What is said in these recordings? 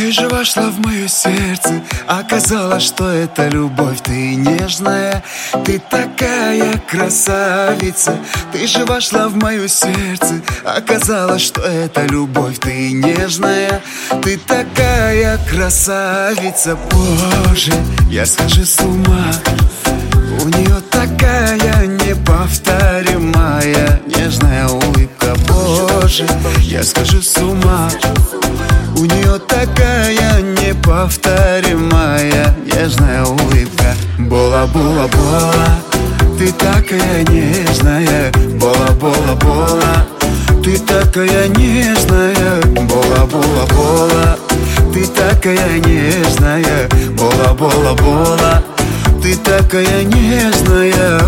Ты же вошла в мое сердце, оказалось, что это любовь. Ты нежная, ты такая красавица. Ты же вошла в мое сердце, оказалось, что это любовь. Ты нежная, ты такая красавица. Боже, я схожу с ума. У нее такая неповторимая нежная улыбка. Боже, я схожу с ума. У нее такая неповторимая нежная улыбка. Бола-бола-бола, ты такая нежная. Бола-бола-бола, ты такая нежная. Бола-бола-бола, ты такая нежная. Бола-бола-бола, ты такая нежная.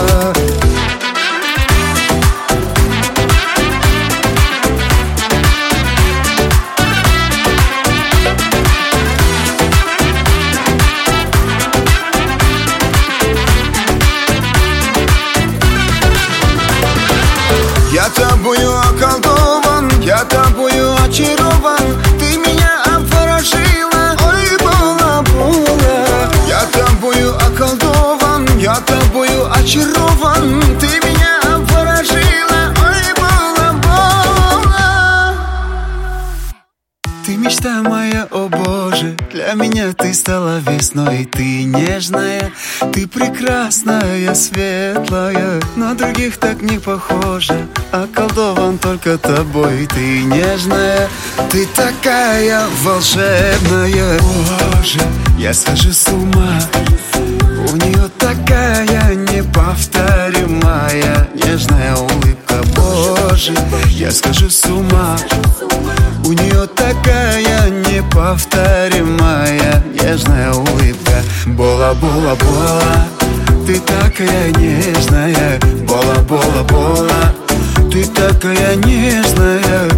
Я тобою околдован, я тобою очарован. Ты меня обворожила, ой, бола-бола. Я тобою околдован, я тобою очарован. Ты меня обворожила, ой, бола-бола. Ты мечта моя, о Боже, для меня ты стала весной. Ты нежная, ты прекрасная, светлая, на других так не похожа. Околдован только тобой. Ты нежная, ты такая волшебная. Боже, я схожу с ума. У нее такая неповторимая нежная улыбка. Боже, я схожу с ума. У нее такая неповторимая нежная улыбка. Бола-бола-бола, ты такая нежная. Бола-бола-бола, ты такая нежная.